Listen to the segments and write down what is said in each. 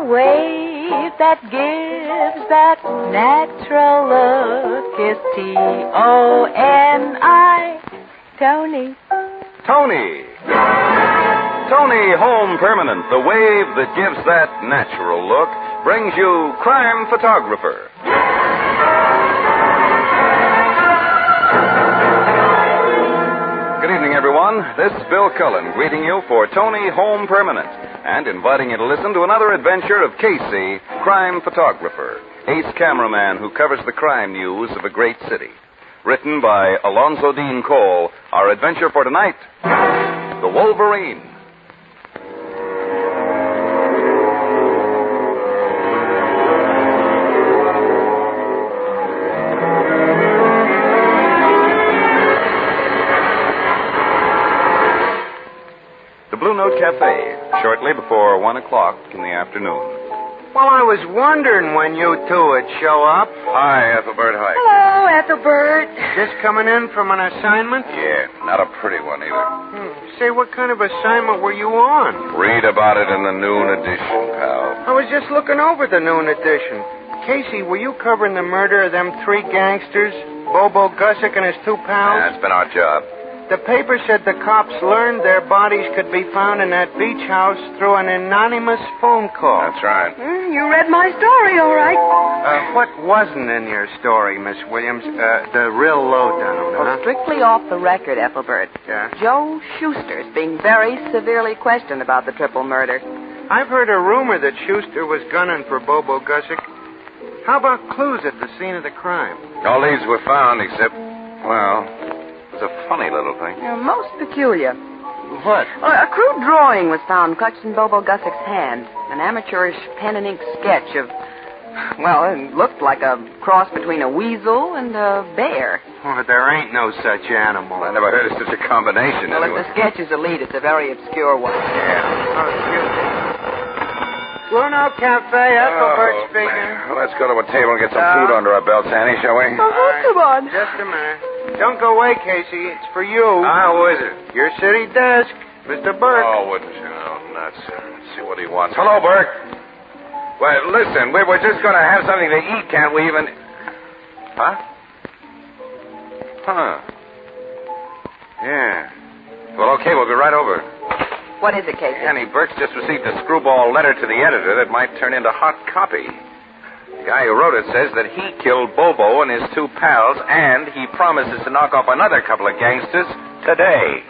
wave that gives that natural look is Toni. Toni. Toni. Toni Home Permanent, the wave that gives that natural look, brings you Crime Photographer. Good evening, everyone. This is Bill Cullen greeting you for Toni Home Permanent and inviting you to listen to another adventure of Casey, Crime Photographer, ace cameraman who covers the crime news of a great city. Written by Alonzo Dean Cole, our adventure for tonight, The Wolverine. The Blue Note Cafe, shortly before 1 o'clock in the afternoon. Well, I was wondering when you two would show up. Hi, Ethelbert. Hi. Hello, Ethelbert. Just coming in from an assignment? Yeah, not a pretty one either. Say, what kind of assignment were you on? Read about it in the noon edition, pal. I was just looking over the noon edition. Casey, were you covering the murder of them three gangsters, Bobo Gussick and his two pals? That's been our job. The paper said the cops learned their bodies could be found in that beach house through an anonymous phone call. That's right. You read my story, all right. What wasn't in your story, Miss Williams? The real lowdown, huh? Strictly off the record, Ethelbert. Yeah? Joe Schuster's being very severely questioned about the triple murder. I've heard a rumor that Schuster was gunning for Bobo Gussick. How about clues at the scene of the crime? No leads were found except, well, it was a funny little thing. Most peculiar. What? A crude drawing was found clutched in Bobo Gussick's hand. An amateurish pen and ink sketch of, well, it looked like a cross between a weasel and a bear. Oh, there ain't no such animal. I never heard of such a combination. Well, anyway. if the sketch is a lead, it's a very obscure one. Yeah. Oh, excuse me. Blue Note Cafe, Ethelbert speaking. Well, let's go to a table and get some food under our belts, Annie, shall we? Come on. Just a minute. Don't go away, Casey. It's for you. Who is it? Your city desk, Mr. Burke. Oh, wouldn't you know? Nuts. Let's see what he wants. Hello, Burke. Well, listen, we're just going to have something to eat, can't we even... Huh? Huh. Yeah. Well, okay, we'll be right over. What is it, Casey? Annie, Burke's just received a screwball letter to the editor that might turn into hot copy. The guy who wrote it says that he killed Bobo and his two pals, and he promises to knock off another couple of gangsters today.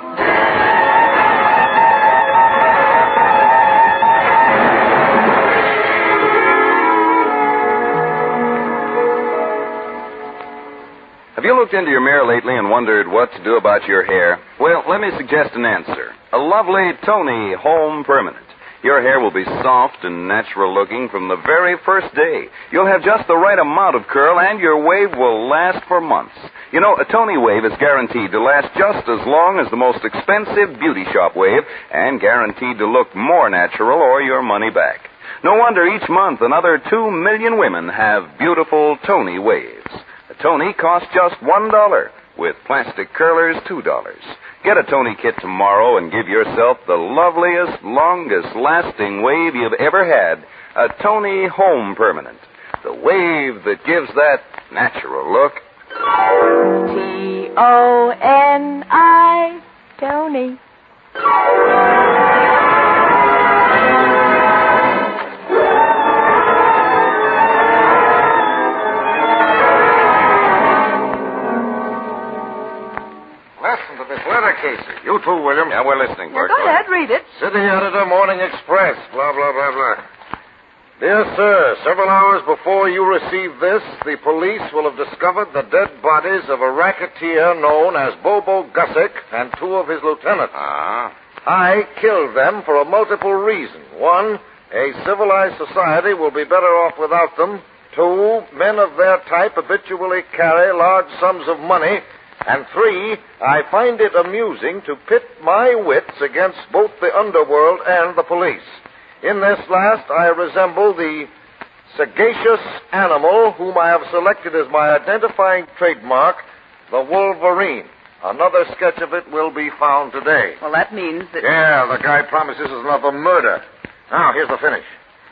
Have you looked into your mirror lately and wondered what to do about your hair? Well, let me suggest an answer. A lovely Toni Home Permanent. Your hair will be soft and natural-looking from the very first day. You'll have just the right amount of curl, and your wave will last for months. You know, a Toni wave is guaranteed to last just as long as the most expensive beauty shop wave, and guaranteed to look more natural or your money back. No wonder each month another 2 million women have beautiful Toni waves. A Toni costs just $1, with plastic curlers $2. Get a Toni kit tomorrow and give yourself the loveliest, longest-lasting wave you've ever had. A Toni Home Permanent. The wave that gives that natural look. Toni. Toni. Listen to this letter, Casey. You too, William. Yeah, we're listening, Burke. Go ahead, read it. City Editor, Morning Express, blah, blah, blah, blah. Dear sir, several hours before you receive this, the police will have discovered the dead bodies of a racketeer known as Bobo Gussick and two of his lieutenants. I killed them for a multiple reason. One, a civilized society will be better off without them. Two, men of their type habitually carry large sums of money. And three, I find it amusing to pit my wits against both the underworld and the police. In this last, I resemble the sagacious animal whom I have selected as my identifying trademark, the Wolverine. Another sketch of it will be found today. Well, that means that... Yeah, the guy promises it's another murder. Now, here's the finish.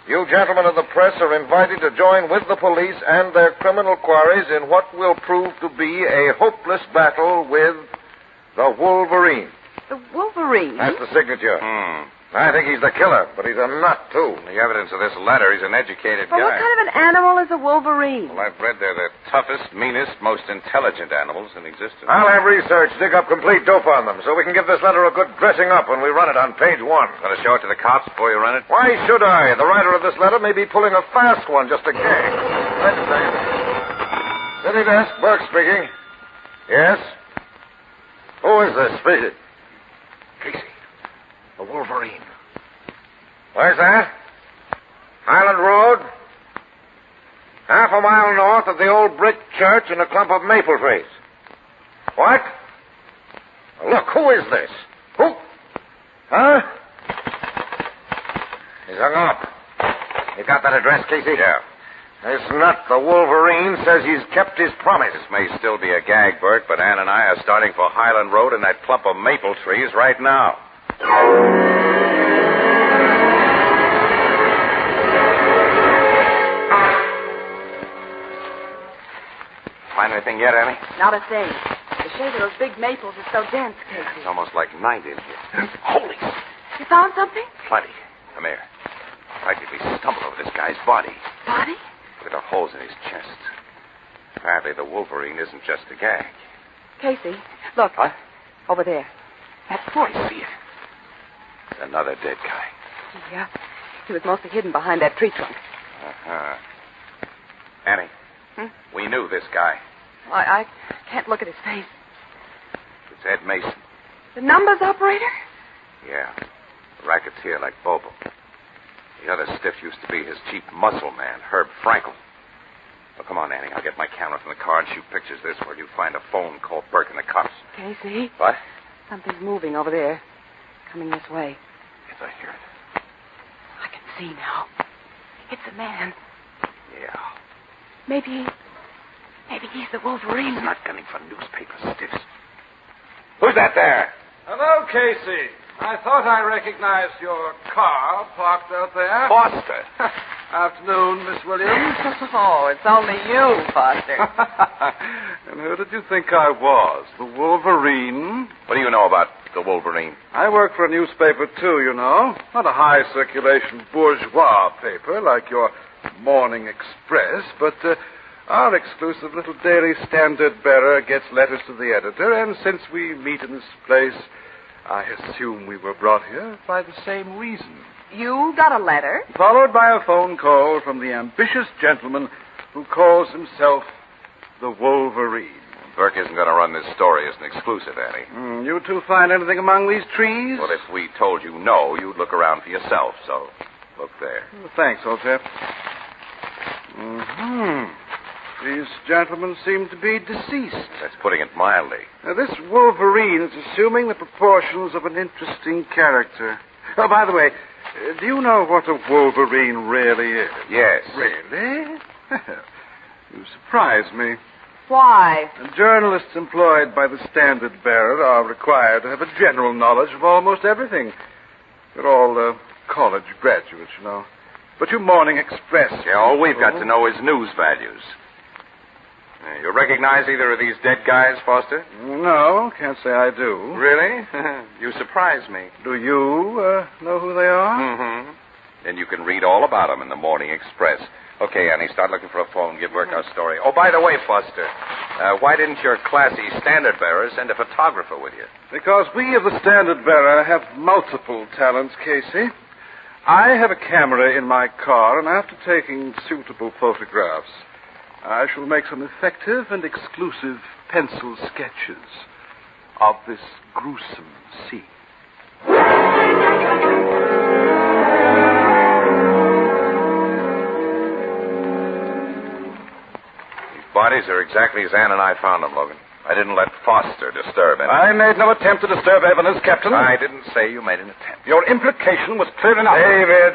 You gentlemen of the press are invited to join with the police and their criminal quarries in what will prove to be a hopeless battle with the Wolverine. The Wolverine? That's the signature. I think he's the killer, but he's a nut, too. The evidence of this letter, he's an educated But guy. what kind of an animal is a Wolverine? Well, I've read they're the toughest, meanest, most intelligent animals in existence. I'll have research dig up complete dope on them so we can give this letter a good dressing up when we run it on page 1. Going to show it to the cops before you run it? Why should I? The writer of this letter may be pulling a fast one just to gag. Wait a second. City desk, Burke speaking. Yes? Who is this speaking? Casey, the Wolverine. Where's that? Highland Road? Half a mile north of the old brick church and a clump of maple trees. What? Look, who is this? Who? Huh? He's hung up. You got that address, Casey? Yeah. This nut, the Wolverine, says he's kept his promise. This may still be a gag, Burke, but Ann and I are starting for Highland Road and that clump of maple trees right now. Find anything yet, Annie? Not a thing. The shade of those big maples is so dense, Casey. It's almost like night in here. Holy. You found something? Plenty. Come here. Practically stumbled over this guy's body. Body? Look at the holes in his chest. Apparently the Wolverine isn't just a gag. Casey, look. What? Over there. That foot. I see it. It's another dead guy. Yeah. He was mostly hidden behind that tree trunk. Uh-huh. Annie, we knew this guy. I can't look at his face. It's Ed Mason. The numbers operator? Yeah. A racketeer like Bobo. The other stiff used to be his chief muscle man, Herb Frankel. Well, come on, Annie. I'll get my camera from the car and shoot pictures this where you find a phone, call Burke and the cops. Casey? What? Something's moving over there. Coming this way. Yes, I hear it. I can see now. It's a man. Yeah. Maybe he's the Wolverine. He's not gunning for newspaper stiffs. Who's that there? Hello, Casey. I thought I recognized your car parked out there. Foster. Afternoon, Miss Williams. Oh, it's only you, Foster. And who did you think I was? The Wolverine? What do you know about the Wolverine? I work for a newspaper, too, you know. Not a high-circulation bourgeois paper like your Morning Express, but our exclusive little daily standard-bearer gets letters to the editor, and since we meet in this place, I assume we were brought here by the same reason. You got a letter? Followed by a phone call from the ambitious gentleman who calls himself the Wolverine. Burke isn't going to run this story as an exclusive, Annie. You two find anything among these trees? Well, if we told you no, you'd look around for yourself, so look there. Thanks, old chap. These gentlemen seem to be deceased. That's putting it mildly. Now, this Wolverine is assuming the proportions of an interesting character. Oh, by the way, do you know what a Wolverine really is? Yes. Really? You surprise me. Why? Journalists employed by the Standard-Bearer are required to have a general knowledge of almost everything. They're all college graduates, you know. But you Morning Express. Yeah, all we've got to know is news values. You recognize either of these dead guys, Foster? No, can't say I do. Really? You surprise me. Do you know who they are? Mm-hmm. Then you can read all about them in the Morning Express. Okay, Annie, start looking for a phone. Give Burke our story. Oh, by the way, Foster, why didn't your classy Standard-Bearer send a photographer with you? Because we of the Standard-Bearer have multiple talents, Casey. I have a camera in my car, and after taking suitable photographs, I shall make some effective and exclusive pencil sketches of this gruesome scene. These bodies are exactly as Ann and I found them, Logan. I didn't let Foster disturb anything. I made no attempt to disturb evidence, Captain. I didn't say you made an attempt. Your implication was clear enough. David.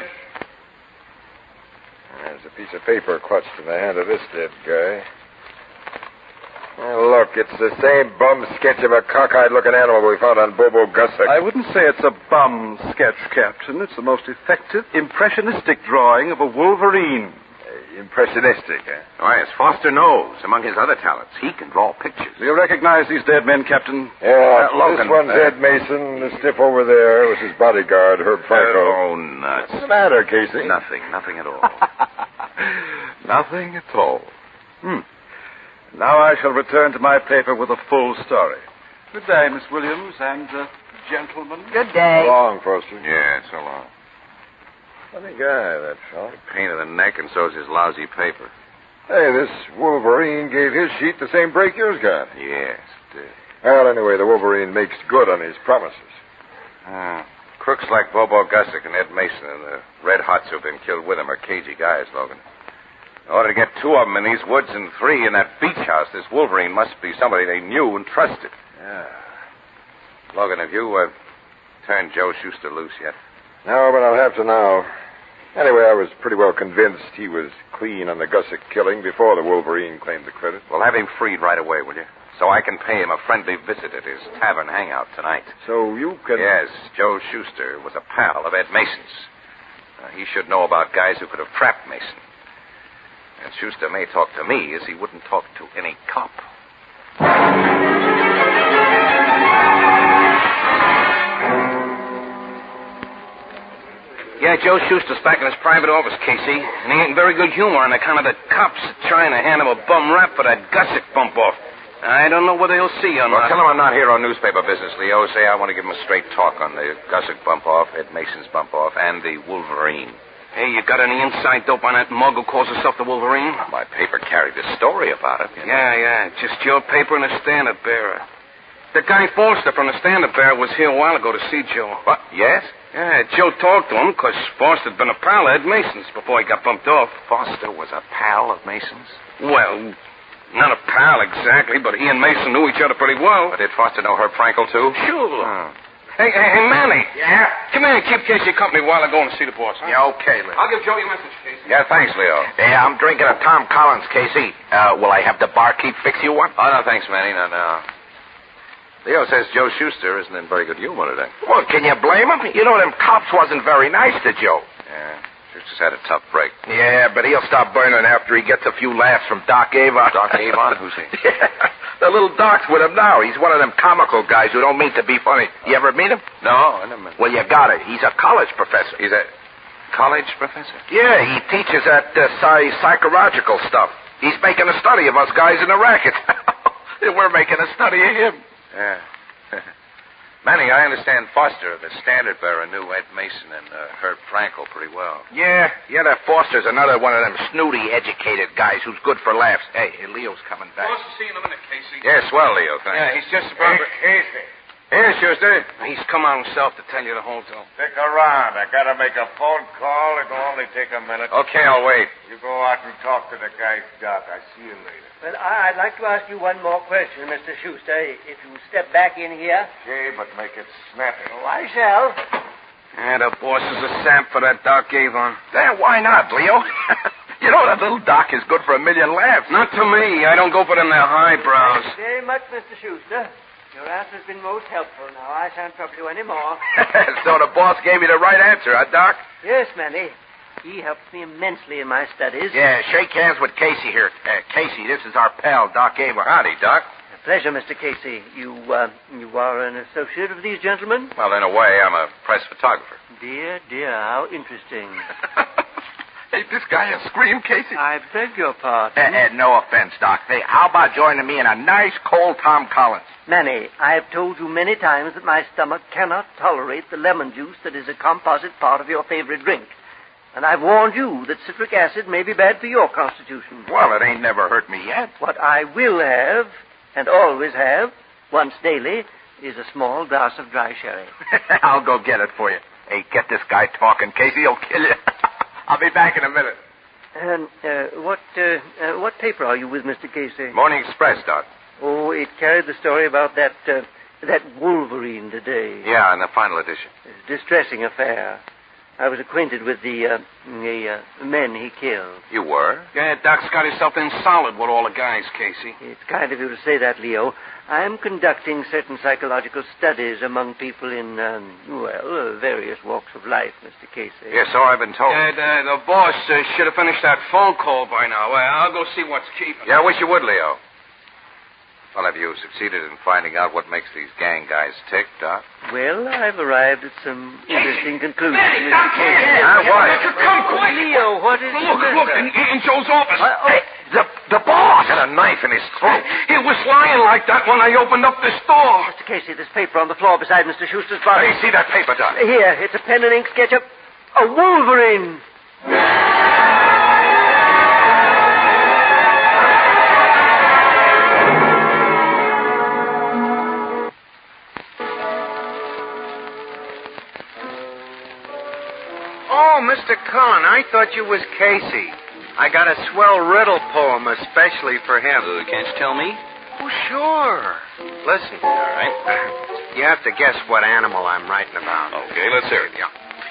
There's a piece of paper clutched in the hand of this dead guy. Look, it's the same bum sketch of a cockeyed-looking animal we found on Bobo Gussick. I wouldn't say it's a bum sketch, Captain. It's the most effective, impressionistic drawing of a wolverine. Impressionistic, eh? Why, as Foster knows, among his other talents, he can draw pictures. Do you recognize these dead men, Captain? Yeah, Logan. this one's Ed Mason. The stiff over there was his bodyguard, Herb Franco. Oh, nuts. What's the matter, Casey? Nothing at all. Nothing at all. Now I shall return to my paper with a full story. Good day, Miss Williams and gentlemen. Good day. So long, Foster. Yeah, so long. Funny guy, that fellow. Pain in the neck, and so's his lousy paper. Hey, this Wolverine gave his sheet the same break yours got. Yes, it did. Well, anyway, the Wolverine makes good on his promises. Crooks like Bobo Gussick and Ed Mason and the Red Hots who've been killed with him are cagey guys, Logan. In order to get 2 of them in these woods and 3 in that beach house, this Wolverine must be somebody they knew and trusted. Yeah. Logan, have you turned Joe Schuster loose yet? No, but I'll have to now. Anyway, I was pretty well convinced he was clean on the Gussick killing before the Wolverine claimed the credit. Well, have him freed right away, will you? So I can pay him a friendly visit at his tavern hangout tonight. So you can... Yes, Joe Schuster was a pal of Ed Mason's. He should know about guys who could have trapped Mason. And Schuster may talk to me as he wouldn't talk to any cop. Yeah, Joe Schuster's back in his private office, Casey. And he ain't in very good humor on account of the cops trying to hand him a bum rap for that Gussick bump-off. I don't know whether he'll see or not. Well, tell him I'm not here on newspaper business, Leo. Say I want to give him a straight talk on the Gussick bump-off, Ed Mason's bump-off, and the Wolverine. Hey, you got any inside dope on that mug who calls herself the Wolverine? My paper carried a story about it. You know. Yeah. Just your paper and a standard bearer. The guy Foster from the standard bearer was here a while ago to see Joe. What? Yes? Yeah, Joe talked to him because Foster'd been a pal of Ed Mason's before he got bumped off. Foster was a pal of Mason's? Well, not a pal exactly, but he and Mason knew each other pretty well. But did Foster know Herb Frankel, too? Sure. Oh. Hey, Manny. Yeah? Come here and keep Casey company while I go and see the boss, huh? Yeah, okay, Lynn. I'll give Joe your message, Casey. Yeah, thanks, Leo. Yeah, I'm drinking a Tom Collins, Casey. Will I have the barkeep fix you one? Oh, no, thanks, Manny. No. Leo says Joe Schuster isn't in very good humor today. Well, can you blame him? You know, them cops wasn't very nice to Joe. Yeah, Schuster's had a tough break. Yeah, but he'll stop burning after he gets a few laughs from Doc Avon. Doc Avon? Who's he? Yeah, the little Doc's with him now. He's one of them comical guys who don't mean to be funny. You ever meet him? No, I never met him. Well, you got it. He's a college professor. He's a college professor? Yeah, he teaches that psychological stuff. He's making a study of us guys in the racket. We're making a study of him. Yeah. Manny, I understand Foster, the standard bearer, knew Ed Mason and Herb Frankel pretty well. Yeah, that Foster's another one of them snooty, educated guys who's good for laughs. Hey, Leo's coming back. Boss will see you in a minute, Casey. Yeah, swell, Leo, thanks. Yeah, he's just about... Here, Schuster. He's come out himself to tell you the whole deal. Stick around. I gotta make a phone call. It'll only take a minute. Okay, I'll wait. You go out and talk to the guy, Doc. I see you later. Well, I'd like to ask you one more question, Mr. Schuster. If you step back in here. Okay, but make it snappy. Oh, I shall. Yeah, the boss is a sap for that Doc Avon. Then why not, Leo? You know that little Doc is good for a million laughs. Not to me. I don't go for them there highbrows. Thanks very much, Mr. Schuster. Your answer's been most helpful. Now, I shan't trouble you any more. So the boss gave you the right answer, huh, Doc? Yes, Manny. He helps me immensely in my studies. Yeah, shake hands with Casey here. Casey, this is our pal, Doc Avon. Howdy, Doc. A pleasure, Mr. Casey. You are an associate of these gentlemen? Well, in a way, I'm a press photographer. Dear, how interesting. Ain't this guy a scream, Casey? I beg your pardon. No offense, Doc. Hey, how about joining me in a nice cold Tom Collins? Manny, I have told you many times that my stomach cannot tolerate the lemon juice that is a composite part of your favorite drink. And I've warned you that citric acid may be bad for your constitution. Well, it ain't never hurt me yet. What I will have, and always have, once daily, is a small glass of dry sherry. I'll go get it for you. Hey, get this guy talking, Casey. He'll kill you. I'll be back in a minute. And what paper are you with, Mr. Casey? Morning Express, Doc. Oh, it carried the story about that Wolverine today. Yeah, in the final edition. It's a distressing affair. I was acquainted with the men he killed. You were? Yeah, Doc's got himself in solid with all the guys, Casey. It's kind of you to say that, Leo. I'm conducting certain psychological studies among people in, various walks of life, Mr. Casey. Yes, so I've been told. The boss should have finished that phone call by now. Well, I'll go see what's keeping. Yeah, I wish you would, Leo. Well, have you succeeded in finding out what makes these gang guys tick, Doc? Well, I've arrived at some interesting conclusions, Hey, Mr. Doc, Casey. What? Come quick! Leo, what is Look, in Joe's office. Hey, the boss! Had a knife in his throat. He was lying like that when I opened up this door. Mr. Casey, there's paper on the floor beside Mr. Schuster's body. Hey, see that paper, Doc? Here, it's a pen and ink sketch of a Wolverine. Oh, Mr. Conn, I thought you was Casey. I got a swell riddle poem especially for him. Can't you tell me? Oh, sure. Listen. All right. You have to guess what animal I'm writing about. Okay, let's hear it. Yeah.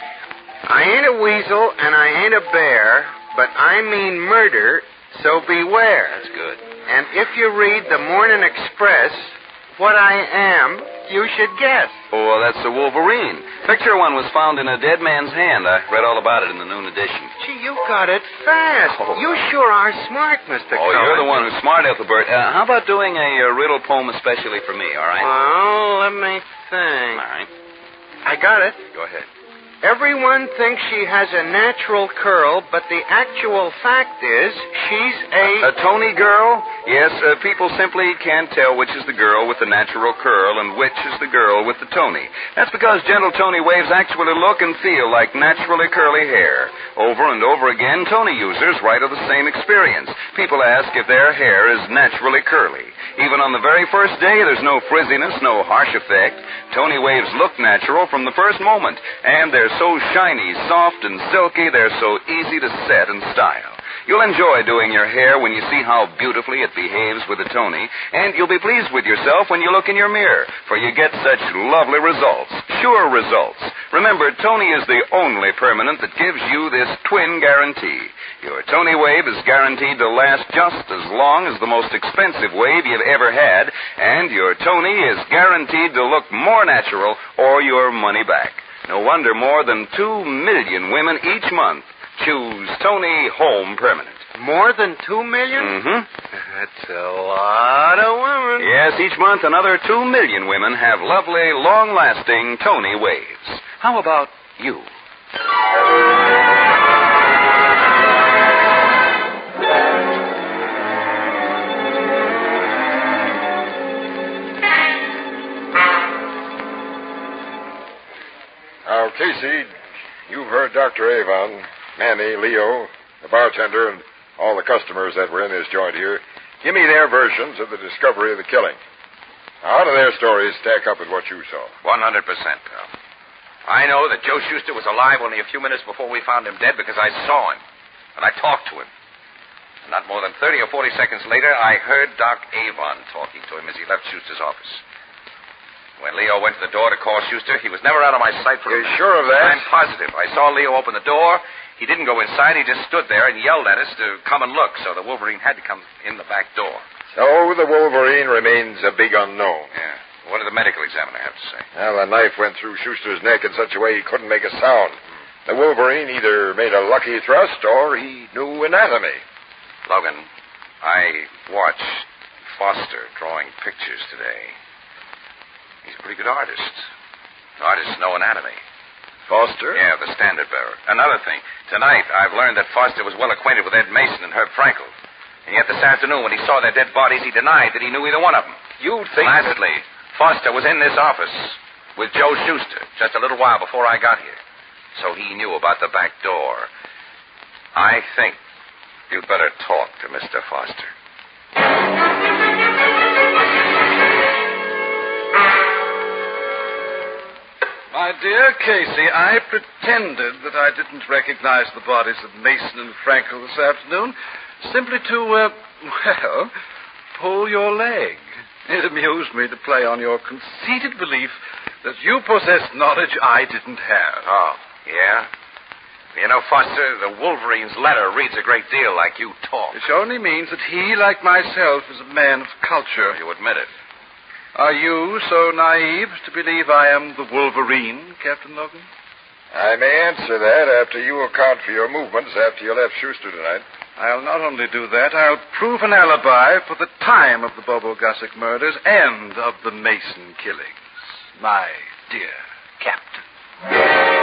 I ain't a weasel and I ain't a bear, but I mean murder, so beware. That's good. And if you read the Morning Express, what I am, you should guess. Oh, well, that's the Wolverine. Picture one was found in a dead man's hand. I read all about it in the noon edition. Gee, you got it fast. Oh. You sure are smart, Mr. Oh, Cohen. you're the one who's smart, Ethelbert. How about doing a riddle poem especially for me, all right? Well, let me think. All right. I got it. Go ahead. Everyone thinks she has a natural curl, but the actual fact is she's A Tony girl? Yes, people simply can't tell which is the girl with the natural curl and which is the girl with the Tony. That's because gentle Tony waves actually look and feel like naturally curly hair. Over and over again, Tony users write of the same experience. People ask if their hair is naturally curly. Even on the very first day, there's no frizziness, no harsh effect. Tony waves look natural from the first moment, and they're so shiny, soft, and silky, they're so easy to set and style. You'll enjoy doing your hair when you see how beautifully it behaves with a Tony, and you'll be pleased with yourself when you look in your mirror, for you get such lovely results, sure results. Remember, Tony is the only permanent that gives you this twin guarantee. Your Tony wave is guaranteed to last just as long as the most expensive wave you've ever had, and your Tony is guaranteed to look more natural or your money back. No wonder more than 2 million women each month choose Tony Home Permanent. more than 2 million? Mm-hmm. That's a lot of women. Yes, each month another 2 million women have lovely, long-lasting Tony waves. How about you? Now, Casey, you've heard Dr. Avon, Manny, Leo, the bartender, and all the customers that were in this joint here. Give me their versions of the discovery of the killing. Now, how do their stories stack up with what you saw? 100%, pal. I know that Joe Schuster was alive only a few minutes before we found him dead because I saw him, and I talked to him. And not more than 30 or 40 seconds later, I heard Doc Avon talking to him as he left Schuster's office. When Leo went to the door to call Schuster, he was never out of my sight for a You're minute. sure of that? I'm positive. I saw Leo open the door. He didn't go inside. He just stood there and yelled at us to come and look, so the Wolverine had to come in the back door. So the Wolverine remains a big unknown. Yeah. What did the medical examiner have to say? Well, the knife went through Schuster's neck in such a way he couldn't make a sound. The Wolverine either made a lucky thrust or he knew anatomy. Logan, I watched Foster drawing pictures today. He's a pretty good artist. Artists know anatomy. Foster? Yeah, the standard bearer. Another thing, tonight I've learned that Foster was well acquainted with Ed Mason and Herb Frankel. And yet this afternoon when he saw their dead bodies, he denied that he knew either one of them. You think... Lastly, Foster was in this office with Joe Schuster just a little while before I got here. So he knew about the back door. I think you'd better talk to Mr. Foster. My dear Casey, I pretended that I didn't recognize the bodies of Mason and Frankel this afternoon simply to, pull your leg. It amused me to play on your conceited belief that you possessed knowledge I didn't have. Oh, yeah? You know, Foster, the Wolverine's letter reads a great deal like you talk. Which only means that he, like myself, is a man of culture. You admit it. Are you so naive to believe I am the Wolverine, Captain Logan? I may answer that after you account for your movements after you left Schuster tonight. I'll not only do that, I'll prove an alibi for the time of the Bobo Gussick murders and of the Mason killings. My dear Captain.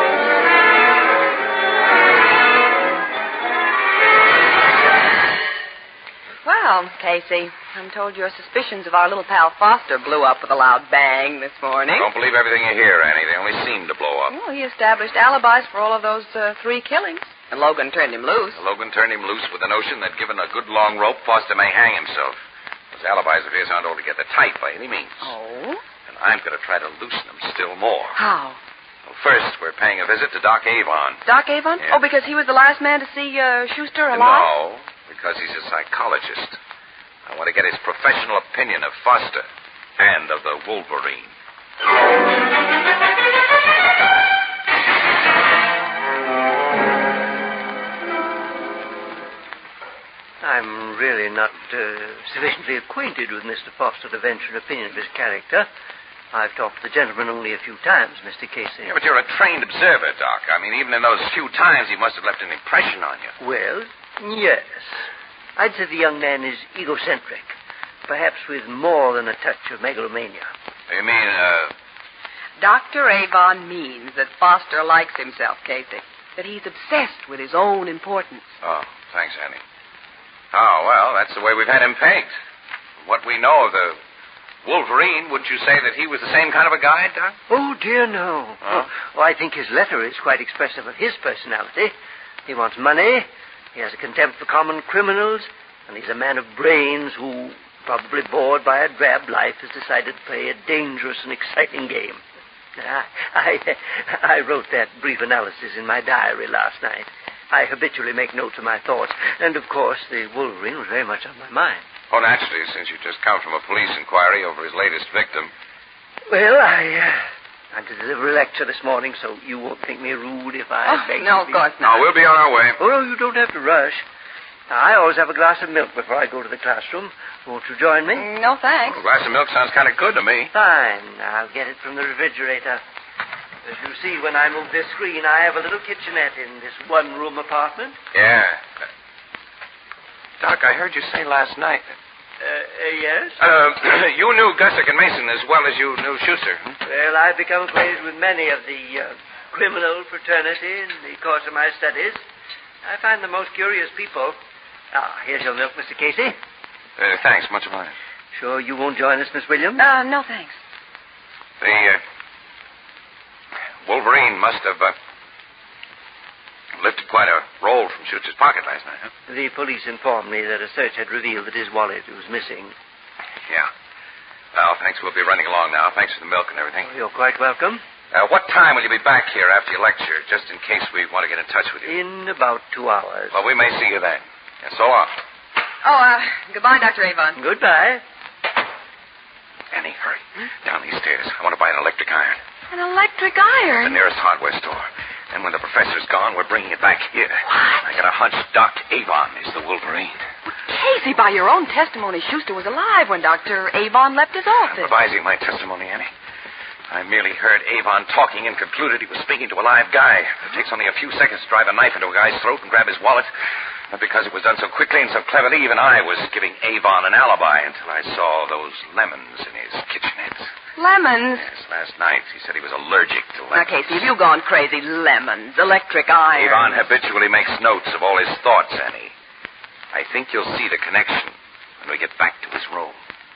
Well, Casey, I'm told your suspicions of our little pal Foster blew up with a loud bang this morning. Don't believe everything you hear, Annie. They only seem to blow up. Well, he established alibis for all of those 3 killings. And Logan turned him loose. Logan turned him loose with the notion that given a good long rope, Foster may hang himself. Those alibis of his aren't altogether tight by any means. Oh? And I'm going to try to loosen them still more. How? Well, first, we're paying a visit to Doc Avon. Doc Avon? Yeah. Oh, because he was the last man to see Schuster alive? No, because he's a psychologist. I want to get his professional opinion of Foster and of the Wolverine. I'm really not sufficiently acquainted with Mr. Foster to venture an opinion of his character. I've talked to the gentleman only a few times, Mr. Casey. Yeah, but you're a trained observer, Doc. I mean, even in those few times, he must have left an impression on you. Well, yes. I'd say the young man is egocentric, perhaps with more than a touch of megalomania. You mean, Dr. Avon means that Foster likes himself, Casey. That he's obsessed with his own importance. Oh, thanks, Annie. Oh, well, that's the way we've had him pegged. What we know of the Wolverine, wouldn't you say that he was the same kind of a guy, Doc? Oh, dear, no. Huh? Oh, I think his letter is quite expressive of his personality. He wants money, he has a contempt for common criminals, and he's a man of brains who, probably bored by a drab life, has decided to play a dangerous and exciting game. I wrote that brief analysis in my diary last night. I habitually make notes of my thoughts, and, of course, the Wolverine was very much on my mind. Oh, naturally, since you just come from a police inquiry over his latest victim. Well, I'm to deliver a lecture this morning, so you won't think me rude if I beg no, you of course No, not. we'll be on our way. Oh, no, you don't have to rush. I always have a glass of milk before I go to the classroom. Won't you join me? No, thanks. A glass of milk sounds kind of good to me. Fine. I'll get it from the refrigerator. As you see, when I move this screen, I have a little kitchenette in this one-room apartment. Yeah. Doc, I heard you say last night. Yes? You knew Gussick and Mason as well as you knew Schuster. Well, I've become acquainted with many of the criminal fraternity in the course of my studies. I find them most curious people. Here's your milk, Mr. Casey. Thanks, much obliged. Sure you won't join us, Miss Williams? No, thanks. The Wolverine must have lifted quite a roll from Schuster's pocket last night, huh? The police informed me that a search had revealed that his wallet was missing. Yeah. Well, thanks. We'll be running along now. Thanks for the milk and everything. Oh, you're quite welcome. What time will you be back here after your lecture, just in case we want to get in touch with you? In about 2 hours. Well, we may see you then. Yeah, so long. Oh, goodbye, Dr. Avon. Goodbye. Annie, hurry. Down these stairs. I want to buy an electric iron. An electric The iron? nearest hardware store. And when the professor's gone, we're bringing it back here. What? I got a hunch Doc Avon is the Wolverine. Casey, by your own testimony, Schuster was alive when Dr. Avon left his I'm office. revising my testimony, Annie. I merely heard Avon talking and concluded he was speaking to a live guy. It takes only a few seconds to drive a knife into a guy's throat and grab his wallet. But because it was done so quickly and so cleverly, even I was giving Avon an alibi until I saw those lemons in his kitchenette. Lemons? Yes, last night he said he was allergic to Now, lemons. Casey, have you gone crazy? Lemons, electric iron. Avon habitually makes notes of all his thoughts, Annie. I think you'll see the connection when we get back to his room.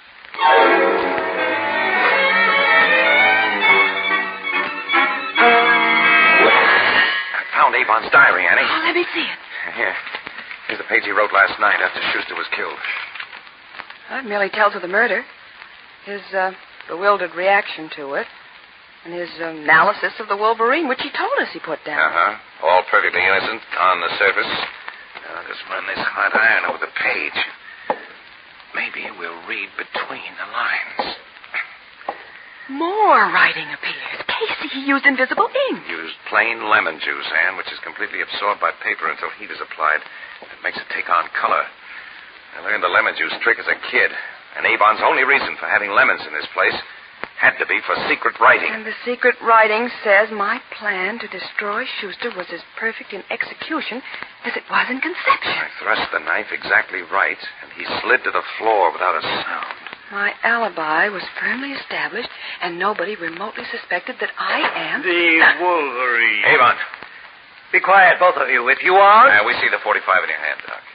I found Avon's diary, Annie. Oh, let me see it. Here. Here's the page he wrote last night after Schuster was killed. It merely tells of the murder. His bewildered reaction to it. And his analysis of the Wolverine, which he told us he put down. Uh-huh. All perfectly innocent on the surface. Now, I'll just run this hot iron over the page. Maybe we'll read between the lines. More writing appears. Casey, he used invisible ink. Used plain lemon juice, Anne, which is completely absorbed by paper until heat is applied. It makes it take on color. I learned the lemon juice trick as a kid, and Avon's only reason for having lemons in this place had to be for secret writing. And the secret writing says my plan to destroy Schuster was as perfect in execution as it was in conception. I thrust the knife exactly right, and he slid to the floor without a sound. My alibi was firmly established, and nobody remotely suspected that I am... The Wolverine. Avon. Be quiet, both of you. If you are... We see the 45 in your hand, Doc.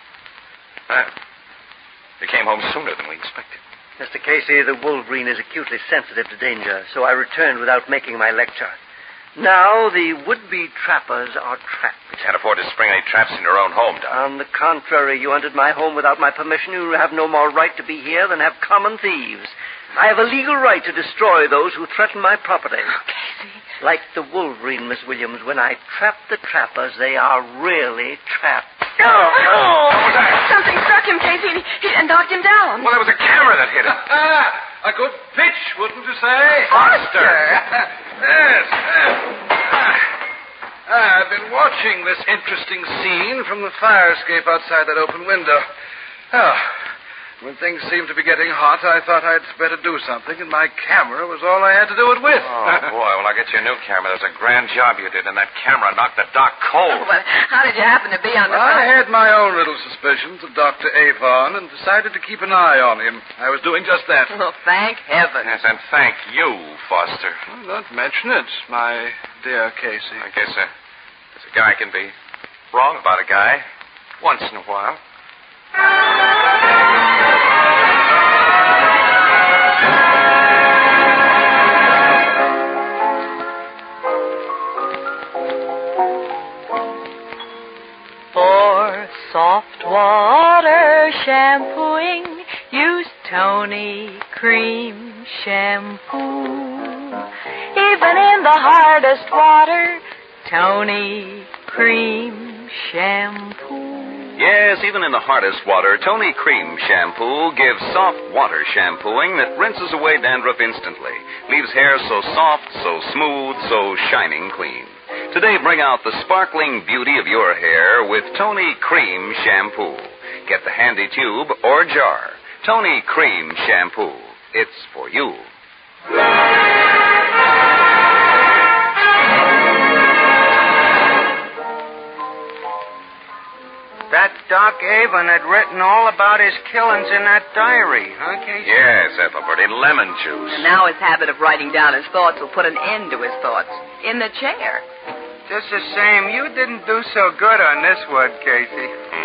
You came home sooner than we expected. Mr. Casey, the Wolverine is acutely sensitive to danger, so I returned without making my lecture. Now the would-be trappers are trapped. You can't afford to spring any traps in your own home, Doc. On the contrary, you entered my home without my permission. You have no more right to be here than have common thieves. I have a legal right to destroy those who threaten my property. Oh, Casey. Like the Wolverine, Miss Williams, when I trap the trappers, they are really trapped. Oh! What was that? Something struck him, Casey, and knocked him down. Well, there was a camera that hit him. A good pitch, wouldn't you say? Foster! Yes. I've been watching this interesting scene from the fire escape outside that open window. Oh, when things seemed to be getting hot, I thought I'd better do something, and my camera was all I had to do it with. Oh, boy, well, I'll get you a new camera. There's a grand job you did, and that camera knocked the doc cold. Oh, well, how did you happen to be on the I phone? had my own little suspicions of Dr. Avon and decided to keep an eye on him. I was doing just that. Well, thank heaven. Yes, and thank you, Foster. Well, don't mention it, my dear Casey. I guess a guy can be wrong about a guy once in a while. For soft water shampooing, use Tony Cream Shampoo. Even in the hardest water, Tony Cream Shampoo. Yes, even in the hardest water, Tony Cream Shampoo gives soft water shampooing that rinses away dandruff instantly, leaves hair so soft, so smooth, so shining clean. Today, bring out the sparkling beauty of your hair with Tony Cream Shampoo. Get the handy tube or jar. Tony Cream Shampoo. It's for you. That Doc Avon had written all about his killings in that diary, huh, Casey? Yes, Ethelbert, in lemon juice. And now his habit of writing down his thoughts will put an end to his thoughts. In the chair. Just the same, you didn't do so good on this one, Casey.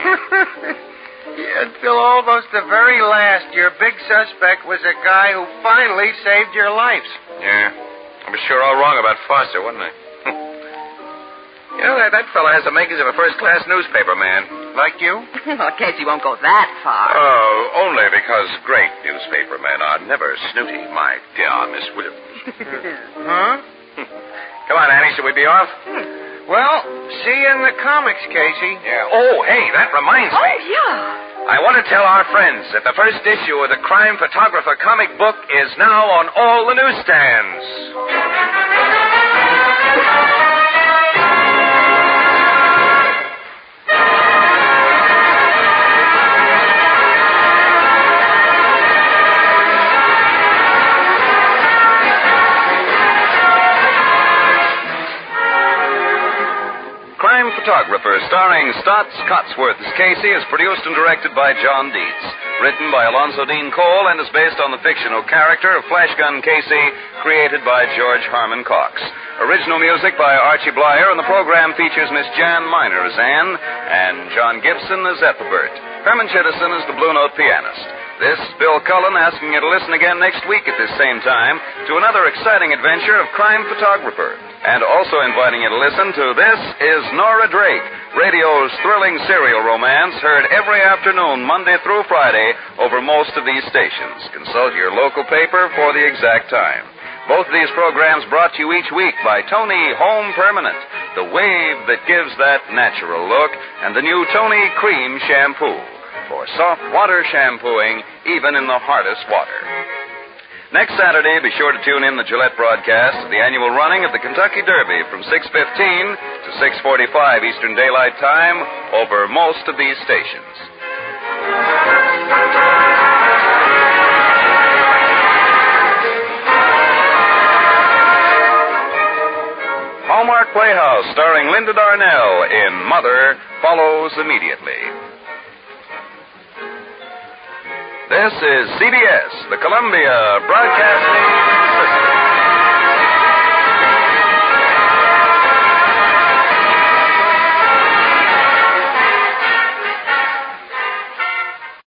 Until almost the very last, your big suspect was a guy who finally saved your lives. Yeah, I was sure all wrong about Foster, wasn't I? You know, that fella has the makings of a first-class newspaper man. Like you? Well, Casey won't go that far. Oh, only because great newspaper men are never snooty, my dear Miss Williams. Huh? Come on, Annie, should we be off? Well, see you in the comics, Casey. Yeah. Oh, hey, that reminds me. Oh, yeah. I want to tell our friends that the first issue of the Crime Photographer comic book is now on all the newsstands. Crime Photographer, starring Stotts Cotsworth as Casey, is produced and directed by John Dietz. Written by Alonzo Dean Cole and is based on the fictional character of Flash Gun Casey, created by George Harmon Cox. Original music by Archie Blyer, and the program features Miss Jan Miner as Anne and John Gibson as Ethelbert. Herman Chittison is the Blue Note pianist. This is Bill Cullen asking you to listen again next week at this same time to another exciting adventure of Crime Photographer. And also inviting you to listen to This is Nora Drake, radio's thrilling serial romance heard every afternoon, Monday through Friday, over most of these stations. Consult your local paper for the exact time. Both of these programs brought to you each week by Tony Home Permanent, the wave that gives that natural look, and the new Tony Cream Shampoo for soft water shampooing, even in the hardest water. Next Saturday, be sure to tune in the Gillette broadcast of the annual running of the Kentucky Derby from 6:15 to 6:45 Eastern Daylight Time over most of these stations. Hallmark Playhouse, starring Linda Darnell in Mother, follows immediately. This is CBS, the Columbia Broadcasting